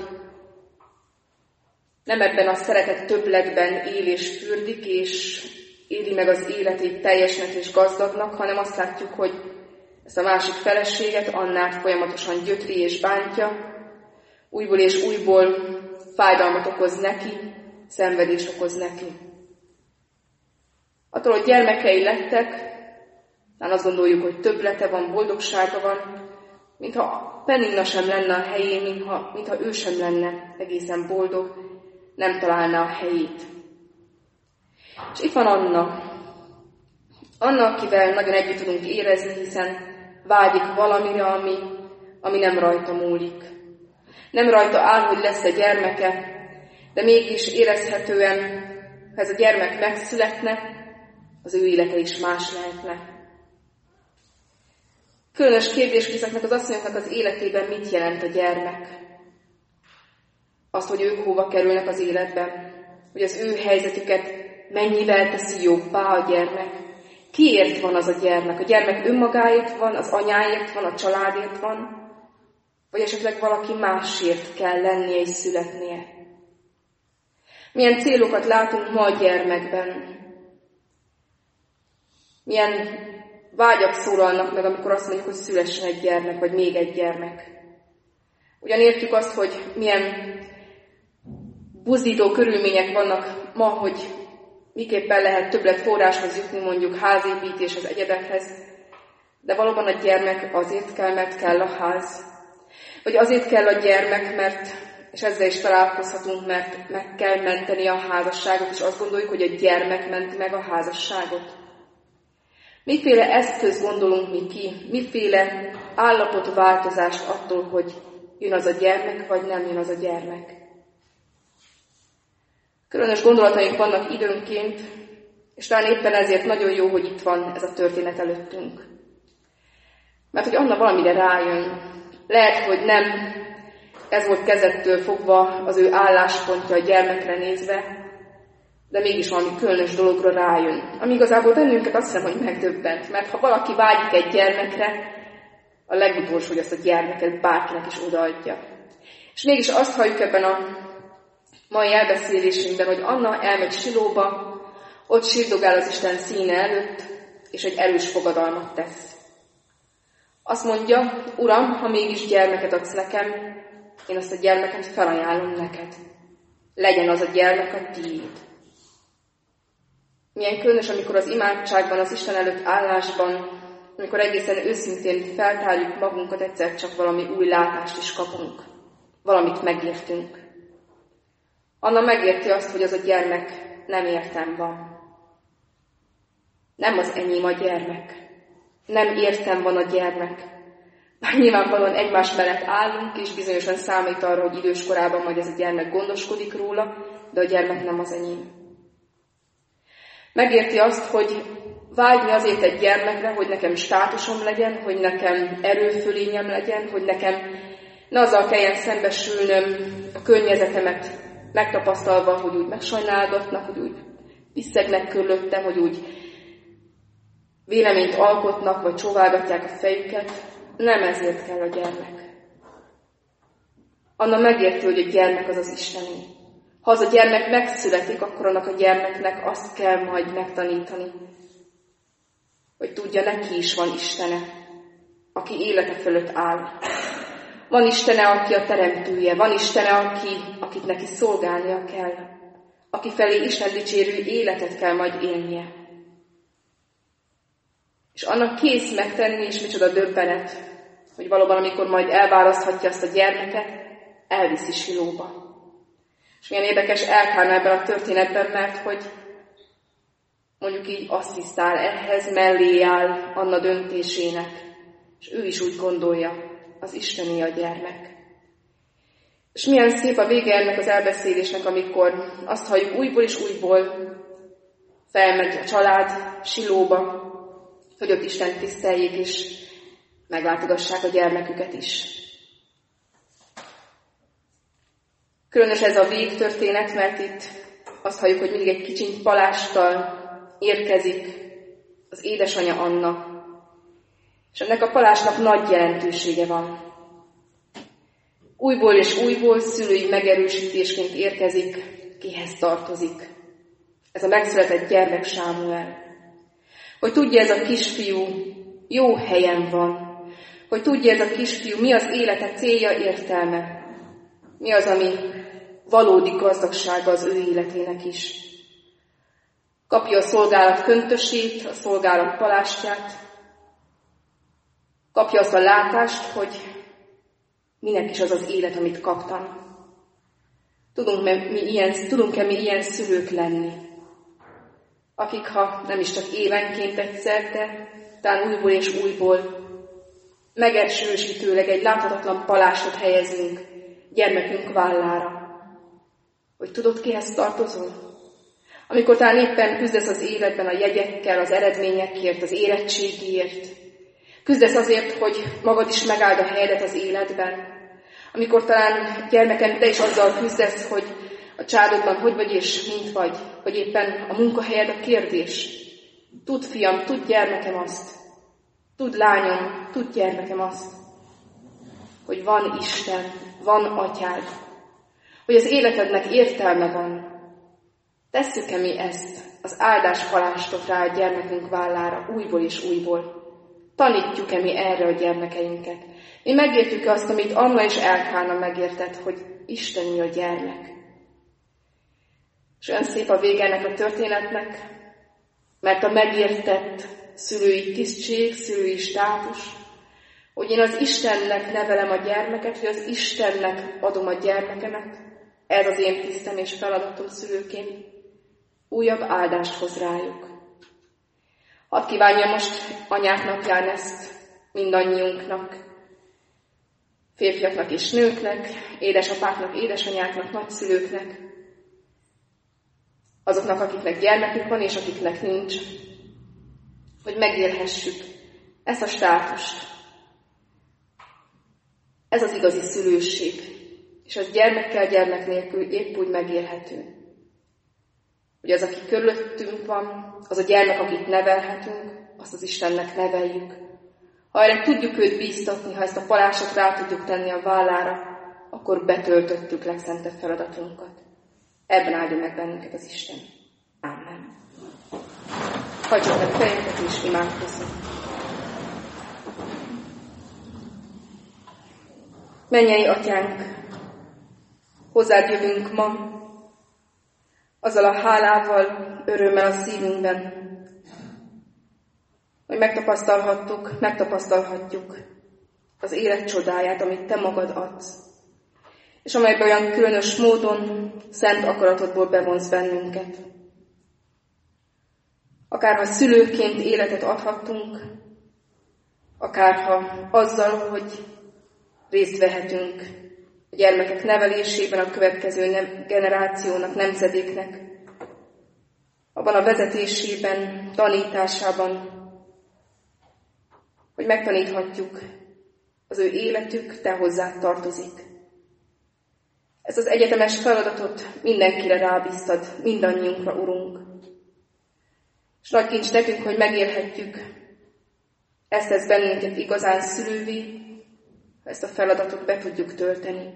nem ebben a szeretet többletben él és fürdik, és éli meg az életét teljesnek és gazdagnak, hanem azt látjuk, hogy ezt a másik feleséget, Annát folyamatosan gyötri és bántja, újból és újból fájdalmat okoz neki, szenvedést okoz neki. Attól, hogy gyermekei lettek, talán azt gondoljuk, hogy többlete van, boldogsága van, mintha Peninna sem lenne a helyén, mintha, mintha ő sem lenne egészen boldog, nem találná a helyét. És itt van Anna. Anna, akivel nagyon együtt tudunk érezni, hiszen vágyik valamire, ami, ami nem rajta múlik. Nem rajta áll, hogy lesz egy gyermeke, de mégis érezhetően, ha ez a gyermek megszületne, az ő élete is más lehetne. Különös kérdés ezeknek az asszonyoknak az életében mit jelent a gyermek. Azt, hogy ők hova kerülnek az életben, hogy az ő helyzetüket mennyivel teszi jobbá a gyermek. Kiért van az a gyermek? A gyermek önmagáért van, az anyáért van, a családért van, vagy esetleg valaki másért kell lennie és születnie. Milyen célokat látunk ma a gyermekben? Milyen vágyak szólalnak meg, amikor azt mondjuk, hogy szülessen egy gyermek, vagy még egy gyermek. Ugyan értjük azt, hogy milyen buzdító körülmények vannak ma, hogy miképpen lehet többlet forráshoz jutni, mondjuk házépítéshez, egyebekhez, de valóban a gyermek azért kell, mert kell a ház. Vagy azért kell a gyermek, mert, és ezzel is találkozhatunk, mert meg kell menteni a házasságot, és azt gondoljuk, hogy a gyermek menti meg a házasságot. Miféle eszköz gondolunk mi ki, miféle állapotváltozást attól, hogy jön az a gyermek, vagy nem jön az a gyermek. Különös gondolataink vannak időnként, és talán éppen ezért nagyon jó, hogy itt van ez a történet előttünk. Mert hogy Anna valamire rájön. Lehet, hogy nem ez volt kezdettől fogva az ő álláspontja a gyermekre nézve, de mégis valami különös dologra rájön. Ami igazából bennünket azt hiszem, hogy megdöbbent. Mert ha valaki vágyik egy gyermekre, a legutolsó, hogy azt a gyermeket bárkinek is odaadja. És mégis azt halljuk ebben a mai elbeszélésünkben, hogy Anna elmegy Silóba, ott sírdogál az Isten színe előtt, és egy erős fogadalmat tesz. Azt mondja, Uram, ha mégis gyermeket adsz nekem, én azt a gyermeket felajánlom neked. Legyen az a gyermek a tiéd. Milyen különös, amikor az imádságban, az Isten előtt állásban, amikor egészen őszintén feltárjuk magunkat, egyszer csak valami új látást is kapunk. Valamit megértünk. Anna megérti azt, hogy az a gyermek nem értem van. Nem az enyém a gyermek. Nem értem van a gyermek. Bár nyilvánvalóan egymás mellett állunk, és bizonyosan számít arra, hogy idős korában majd ez a gyermek gondoskodik róla, de a gyermek nem az enyém. Megérti azt, hogy vágyni azért egy gyermekre, hogy nekem státusom legyen, hogy nekem erőfölényem legyen, hogy nekem ne azzal kelljen szembesülnöm a környezetemet megtapasztalva, hogy úgy megsajnálgatnak, hogy úgy visszegnek körülöttem, hogy úgy véleményt alkotnak, vagy csóválgatják a fejüket. Nem ezért kell a gyermek. Anna megérti, hogy a gyermek az az Istené. Ha az a gyermek megszületik, akkor annak a gyermeknek azt kell majd megtanítani, hogy tudja, neki is van Istene, aki élete fölött áll. Van Istene, aki a teremtője, van Istene, aki, akit neki szolgálnia kell, aki felé Isten dicsérő életet kell majd élnie. És annak kész megtenni, és micsoda döbbenet, hogy valóban, amikor majd elválaszthatja azt a gyermeket, elviszi Silóba. És milyen érdekes Elkána ebben a történetben, mert hogy mondjuk így asszisztál ehhez, mellé áll Anna döntésének, és ő is úgy gondolja, az Istené a gyermek. És milyen szép a vége ennek az elbeszélésnek, amikor azt halljuk újból és újból, felmegy a család Silóba, hogy ott Istent tiszteljék, és meglátogassák a gyermeküket is. Különös ez a végtörténet, mert itt azt halljuk, hogy mindig egy kicsiny palásttal érkezik az édesanyja Anna, és ennek a palásnak nagy jelentősége van. Újból és újból szülői megerősítésként érkezik, kihez tartozik. Ez a megszületett gyermek Sámuel. Hogy tudja ez a kisfiú, jó helyen van. Hogy tudja ez a kisfiú, mi az élete célja, értelme. Mi az, ami valódi gazdagsága az ő életének is. Kapja a szolgálat köntösét, a szolgálat palástját. Kapja azt a látást, hogy minek is az az élet, amit kaptam. Tudunk-e mi ilyen, tudunk-e mi ilyen szülők lenni? Akik, ha nem is csak évenként egyszer, de talán újból és újból megerősítőleg egy láthatatlan palástot helyezünk gyermekünk vállára. Hogy tudod, kihez tartozol? Amikor talán éppen küzdesz az életben a jegyekkel, az eredményekért, az érettségért, küzdesz azért, hogy magad is megáld a helyedet az életben. Amikor talán gyermekem, te is azzal küzdesz, hogy a családodban hogy vagy és mint vagy, vagy éppen a munkahelyed a kérdés. Tudd, fiam, tudd, gyermekem azt. Tudd, lányom, tudd, gyermekem azt, hogy van Isten, van atyád, hogy az életednek értelme van. Tesszük-e mi ezt, az áldás palástot rá a gyermekünk vállára újból és újból? Tanítjuk-e mi erre a gyermekeinket? Mi megértjük-e azt, amit Anna és Elkána megértett, hogy Isteni a gyermek? És olyan szép a vége ennek a történetnek, mert a megértett szülői tisztség, szülői státus, hogy én az Istennek nevelem a gyermeket, hogy az Istennek adom a gyermekemet, ez az én tisztem és feladatom szülőként, újabb áldást hoz rájuk. Hadd kívánja most anyák napján ezt mindannyiunknak, férfiaknak és nőknek, édesapáknak, édesanyáknak, nagyszülőknek, azoknak, akiknek gyermekük van, és akiknek nincs, hogy megélhessük ezt a státust. Ez az igazi szülőség, és ez gyermekkel, gyermek nélkül épp úgy megélhető. Hogy az, aki körülöttünk van, az a gyermek, akit nevelhetünk, azt az Istennek neveljük. Ha erre tudjuk őt bíztatni, ha ezt a palásot rá tudjuk tenni a vállára, akkor betöltöttük legszentebb feladatunkat. Ebben áldja meg bennünket az Isten. Amen. Hagyjuk meg fejünket és imádkozzunk. Mennyei Atyánk, hozzád jövünk ma, azzal a hálával, örömmel a szívünkben, hogy megtapasztalhattuk, megtapasztalhatjuk az élet csodáját, amit Te magad adsz, és amelyben olyan különös módon szent akaratodból bevonsz bennünket. Akárha szülőként életet adhattunk, akárha azzal, hogy részt vehetünk a gyermekek nevelésében, a következő generációnak, nemzedéknek, abban a vezetésében, tanításában, hogy megtaníthatjuk, az ő életük Te hozzád tartozik. Ezt az egyetemes feladatot mindenkire rábíztad, mindannyiunkra, Urunk. És nagy kincs nekünk, hogy megélhetjük, ezt tesz bennünket igazán szülővé, ha ezt a feladatot be tudjuk tölteni.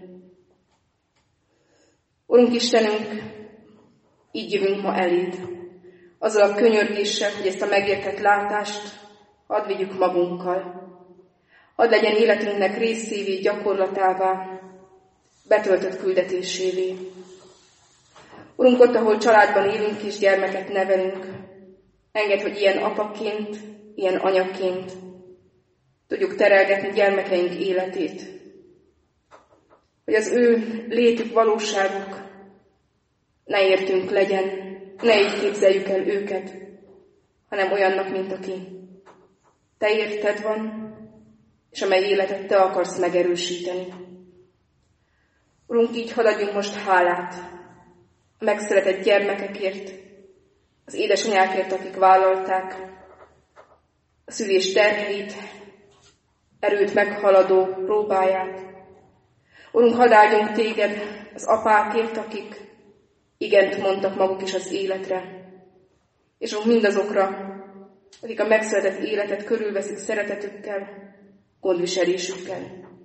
Urunk Istenünk, így jövünk ma eléd, azzal a könyörgéssel, hogy ezt a megértett látást hadd vigyük magunkkal. Hadd legyen életünknek részévé, gyakorlatává, betöltött küldetésévé. Urunk, ott, ahol családban élünk és gyermeket nevelünk, engedd, hogy ilyen apaként, ilyen anyaként tudjuk terelgetni gyermekeink életét. Hogy az ő létük, valóságuk ne értünk legyen, ne így képzeljük el őket, hanem olyannak, mint aki Te érted van, és amely életet Te akarsz megerősíteni. Urunk, így hadd adjunk most hálát a megszületett gyermekekért, az édesanyákért, akik vállalták a szülés terheit, erőt meghaladó próbáját. Urunk, hadd áldjunk Téged az apákért, akik igent mondtak maguk is az életre, és Urunk, mindazokra, akik a megszületett életet körülveszik szeretetükkel, gondviselésükkel.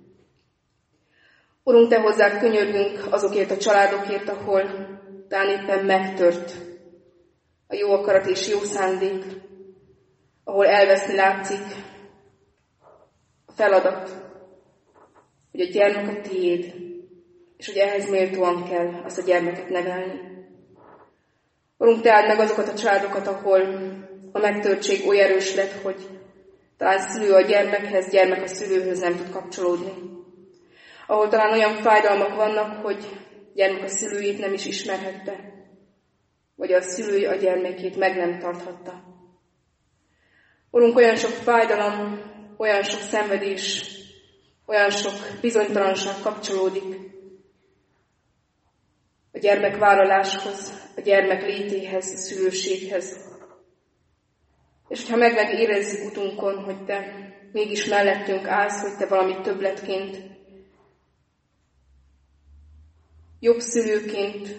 Urunk, Te hozzád könyörgünk azokért a családokért, ahol talán éppen megtört a jó akarat és jó szándék, ahol elveszni látszik a feladat, hogy a gyermek a tiéd, és hogy ehhez méltóan kell azt a gyermeket nevelni. Urunk, Te áld meg azokat a családokat, ahol a megtörtség oly erős lett, hogy talán szülő a gyermekhez, gyermek a szülőhöz nem tud kapcsolódni. Ahol talán olyan fájdalmak vannak, hogy gyermek a szülőjét nem is ismerhette, vagy a szülői a gyermekét meg nem tarthatta. Urunk, olyan sok fájdalom, olyan sok szenvedés, olyan sok bizonytalanság kapcsolódik a gyermek vállaláshoz, a gyermek létéhez, a szülőséghez. És hogyha meg megérezzük utunkon, hogy Te mégis mellettünk állsz, hogy Te valami többletként, jobb szülőként,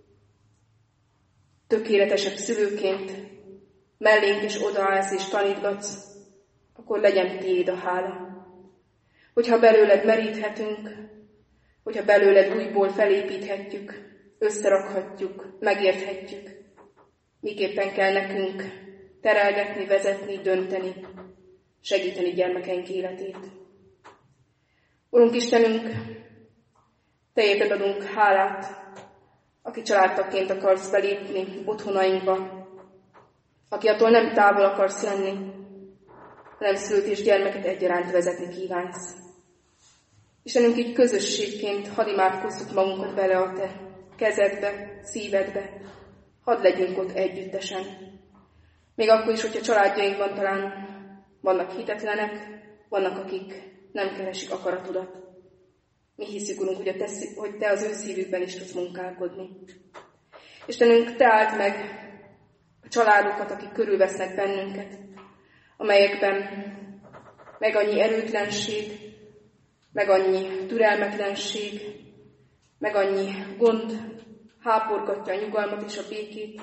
tökéletesebb szülőként mellénk is odaállsz és tanítgatsz, akkor legyen Tiéd a hála. Hogyha belőled meríthetünk, hogyha belőled újból felépíthetjük, összerakhatjuk, megérthetjük, miképpen kell nekünk terelgetni, vezetni, dönteni, segíteni gyermekeink életét. Urunk Istenünk, Te érted adunk hálát, aki családtagként akarsz belépni otthonainkba, aki attól nem távol akarsz lenni, hanem szülőt és gyermeket egyaránt vezetni kívánsz. Istenünk, így közösségként hadd imádkozzuk magunkat bele a Te kezedbe, szívedbe, hadd legyünk ott együttesen. Még akkor is, hogyha családjainkban talán vannak hitetlenek, vannak, akik nem keresik akaratodat. Mi hiszük, Urunk, hogy, a te, hogy Te az ő szívükben is tudsz munkálkodni. Istenünk, Te áld meg a családokat, akik körülvesznek bennünket, amelyekben meg annyi erőtlenség, meg annyi türelmetlenség, meg annyi gond háporgatja a nyugalmat és a békét,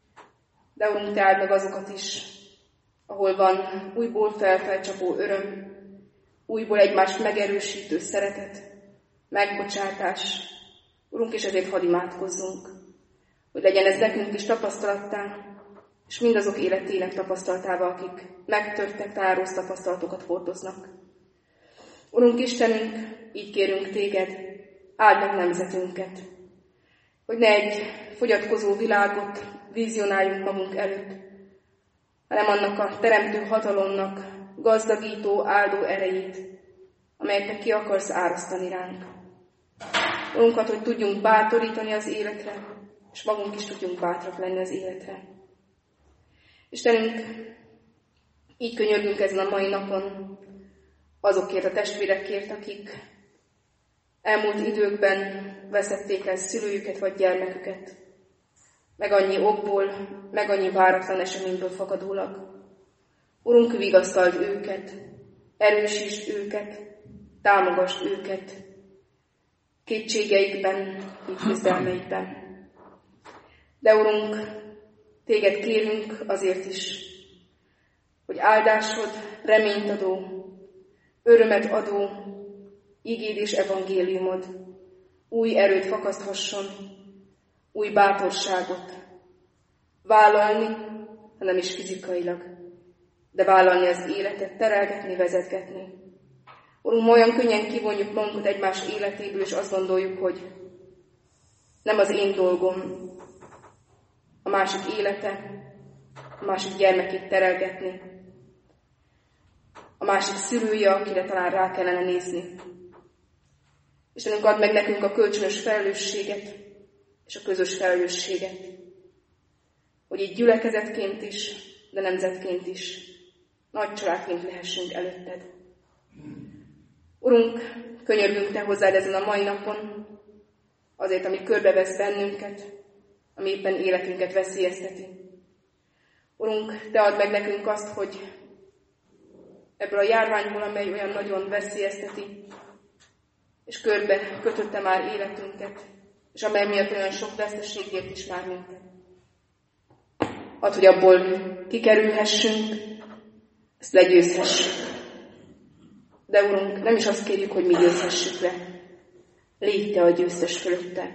de Urunk, Te áld meg azokat is, ahol van újból felfelcsapó öröm, újból egymást megerősítő szeretet, megbocsátás. Urunk, és ezért hadd imádkozzunk, hogy legyen ez nekünk is tapasztalattá, és mindazok életének tapasztalatába, akik megtörtek, talán rossz tapasztalatokat hordoznak. Urunk Istenünk, így kérünk téged, áld meg nemzetünket, hogy ne egy fogyatkozó világot vizionáljunk magunk előtt, hanem annak a teremtő hatalomnak gazdagító, áldó erejét, amelyeknek ki akarsz árasztani ránk. Urunkat, hogy tudjunk bátorítani az életre, és magunk is tudjunk bátrak lenni az életre. Istenünk, így könyörgünk ezen a mai napon azokért a testvérekért, akik elmúlt időkben veszették el szülőjüket vagy gyermeküket, meg annyi okból, meg annyi váratlan eseményből fakadólag. Urunk, vigasztald őket, erősítsd őket, támogasd őket kétségeikben, küzdelmeikben. De Urunk, téged kérünk azért is, hogy áldásod, reményt adó, örömet adó, igéd és evangéliumod új erőt fakaszthasson, új bátorságot vállalni, hanem is fizikailag, de vállalni az életet, terelgetni, vezetgetni. Urunk, olyan könnyen kivonjuk magunkat egymás életéből, és azt gondoljuk, hogy nem az én dolgom a másik élete, a másik gyermekét terelgetni, a másik szülője, akire talán rá kellene nézni. Istenünk, add meg nekünk a kölcsönös felelősséget és a közös felelősséget, hogy így gyülekezetként is, de nemzetként is nagy családként lehessünk előtted. Urunk, könyörgünk te hozzád ezen a mai napon, azért, ami körbevesz bennünket, ami éppen életünket veszélyezteti. Urunk, te add meg nekünk azt, hogy ebből a járványból, amely olyan nagyon veszélyezteti, és körbe kötötte már életünket, és amely miatt olyan sok veszteségért is már minket. Add, hogy abból kikerülhessünk, ezt legyőzhessük. De Urunk, nem is azt kérjük, hogy mi győzhessük le. Légy te a győztes fölötte.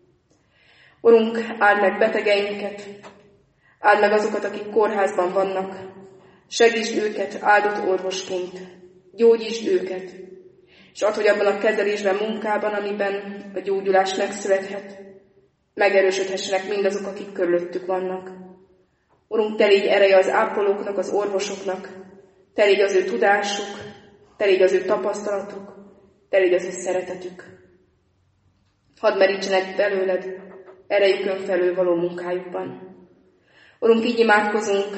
Urunk, áld meg betegeinket, áld meg azokat, akik kórházban vannak, segítsd őket áldott orvosként, gyógyítsd őket, és add, hogy abban a kezelésben, munkában, amiben a gyógyulás megszülethet, megerősödhessenek mindazok, akik körülöttük vannak. Urunk, te légy ereje az ápolóknak, az orvosoknak, te légy az ő tudásuk, te légy az ő tapasztalatuk, te légy az ő szeretetük. Hadd merítsenek belőled erejükön felül való munkájukban. Urunk, így imádkozunk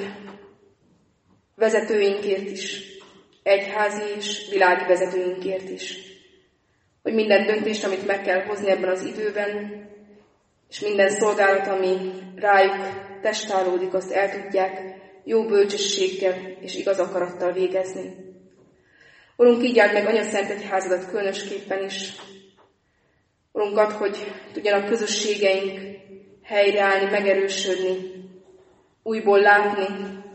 vezetőinkért is, egyházi és világi vezetőinkért is, hogy minden döntést, amit meg kell hozni ebben az időben, és minden szolgálat, ami rájuk testálódik, azt el tudják jó bölcsességgel és igaz akarattal végezni. Urunk, így áld meg Anyaszent Egyházadat különösképpen is. Urunk, add, hogy tudjanak közösségeink helyreállni, megerősödni, újból látni,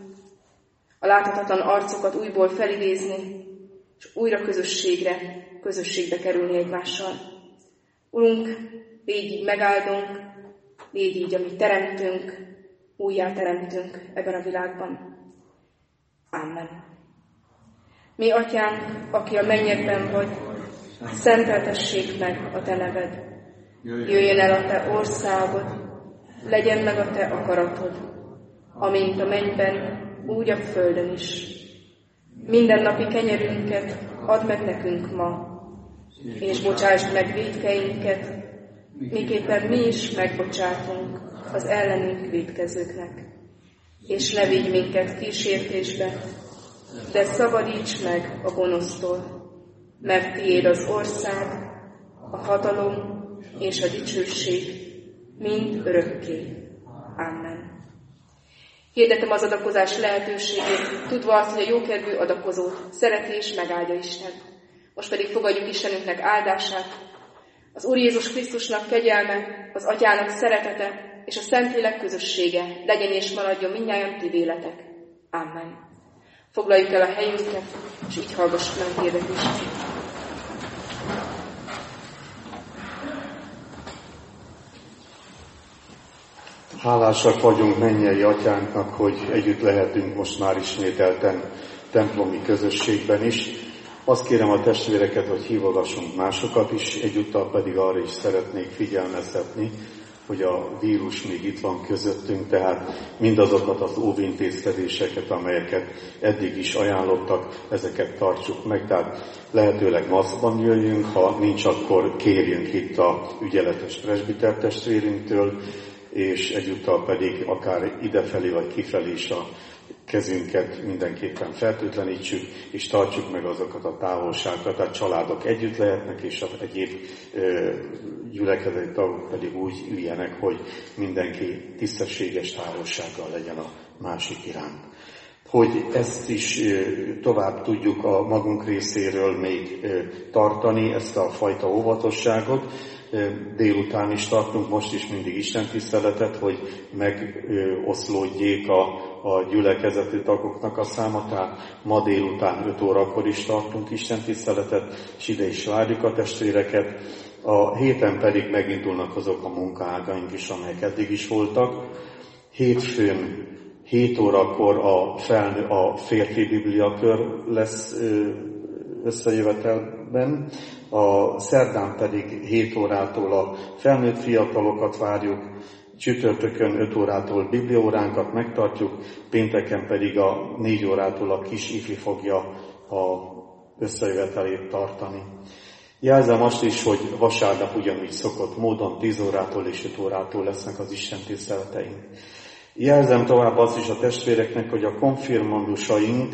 a láthatatlan arcokat újból felidézni, és újra közösségre, közösségbe kerülni egymással. Urunk, légy így megáldunk, légy így, amit teremtünk, újjá teremtünk ebben a világban. Amen. Mi, Atyánk, aki a mennyekben vagy, szenteltessék meg a te neved. Jöjjön el a te országod, legyen meg a te akaratod, amint a mennyben, úgy a földön is. Minden napi kenyerünket add meg nekünk ma, és bocsásd meg vétkeinket, miképpen mi is megbocsátunk az ellenünk vétkezőknek. És ne vigy minket kísértésbe, de szabadíts meg a gonosztól, mert tiéd az ország, a hatalom és a dicsőség mind örökké. Amen. Hirdetem az adakozás lehetőségét, tudva azt, hogy a jókedvű adakozót szereti és megáldja Isten. Most pedig fogadjuk Istenünknek áldását. Az Úr Jézus Krisztusnak kegyelme, az Atyának szeretete és a Szentlélek közössége legyen és maradjon mindnyájan ti véletek. Amen. Foglaljuk el a helyünket, és így hallgassuk meg a hirdetést. Hálásak vagyunk mennyei Atyánknak, hogy együtt lehetünk most már ismételten templomi közösségben is. Azt kérem a testvéreket, hogy hívogassunk másokat is, egyúttal pedig arra is szeretnék figyelmeztetni, hogy a vírus még itt van közöttünk, tehát mindazokat az óvintézkedéseket, amelyeket eddig is ajánlottak, ezeket tartsuk meg, tehát lehetőleg maszkban jöjjünk, ha nincs, akkor kérjünk itt a ügyeletes presbiter testvérünktől, és egyúttal pedig akár idefelé vagy kifelé is a kezünket mindenképpen fertőtlenítsük, és tartsuk meg azokat a távolságokat, tehát családok együtt lehetnek, és az egyéb ö, gyülekezeti tagok pedig úgy üljenek, hogy mindenki tisztességes távolsággal legyen a másik iránt. Hogy ezt is ö, tovább tudjuk a magunk részéről még ö, tartani, ezt a fajta óvatosságot, délután is tartunk, most is mindig istentiszteletet, hogy megoszlódjék a, a gyülekezeti tagoknak a száma, tehát ma délután öt órakor is tartunk istentiszteletet, és ide is várjuk a testvéreket. A héten pedig megindulnak azok a munkaágaink is, amelyek eddig is voltak. Hétfőn hét órakor a, felnő, a férfi bibliakör lesz összejövetelben, a szerdán pedig hét órától a felnőtt fiatalokat várjuk, csütörtökön öt órától bibliaóránkat megtartjuk, pénteken pedig a négy órától a kis ifi fogja a összejövetelét tartani. Jelzem azt is, hogy vasárnap ugyanúgy szokott módon tíz órától és öt órától lesznek az istentiszteleteink. Jelzem tovább azt is a testvéreknek, hogy a konfirmandusaink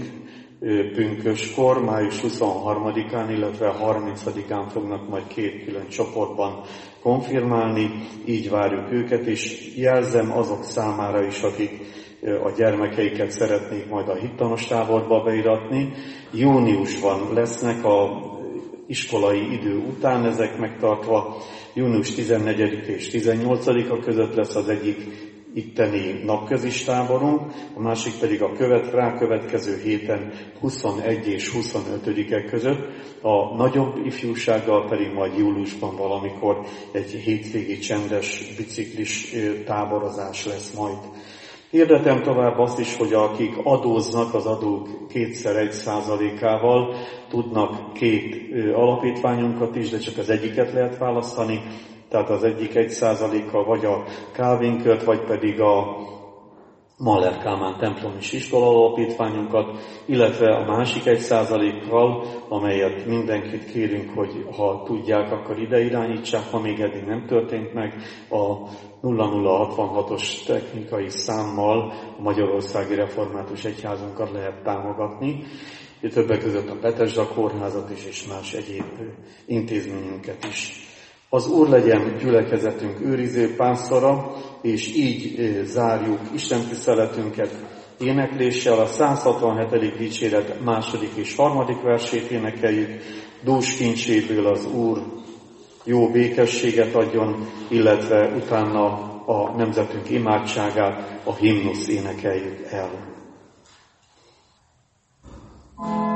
pünköskor, május huszonharmadikán, illetve harmincadikán fognak majd két külön csoportban konfirmálni, így várjuk őket, és jelzem azok számára is, akik a gyermekeiket szeretnék majd a hittanos táborba beiratni. Júniusban lesznek a iskolai idő után ezek megtartva, június tizennegyedike és tizennyolcadika között lesz az egyik itteni napközis táborunk, a másik pedig a követ, rákövetkező héten huszonegy és huszonötödike között, a nagyobb ifjúsággal pedig majd júliusban valamikor egy hétvégi csendes biciklis táborozás lesz majd. Hirdetem tovább azt is, hogy akik adóznak, az adók kétszer egy százalékával tudnak két alapítványunkat is, de csak az egyiket lehet választani, tehát az egyik egy százalékkal vagy a Calvin-kört, vagy pedig a Maller Kálmán templomi iskola alapítványunkat, illetve a másik egy százalékkal, amelyet mindenkit kérünk, hogy ha tudják, akkor ide irányítsák, ha még eddig nem történt meg, a nulla nulla hatvanhatos technikai számmal a Magyarországi Református Egyházunkat lehet támogatni. Többek között a Petesda kórházat is, és más egyéb intézményünket is. Az Úr legyen gyülekezetünk őriző pásztora, és így zárjuk istentiszteletünket énekléssel. A száz hatvanhetedik dicséret második és harmadik versét énekeljük. Dús kincséből az Úr jó békességet adjon, illetve utána a nemzetünk imádságát, a himnusz énekeljük el.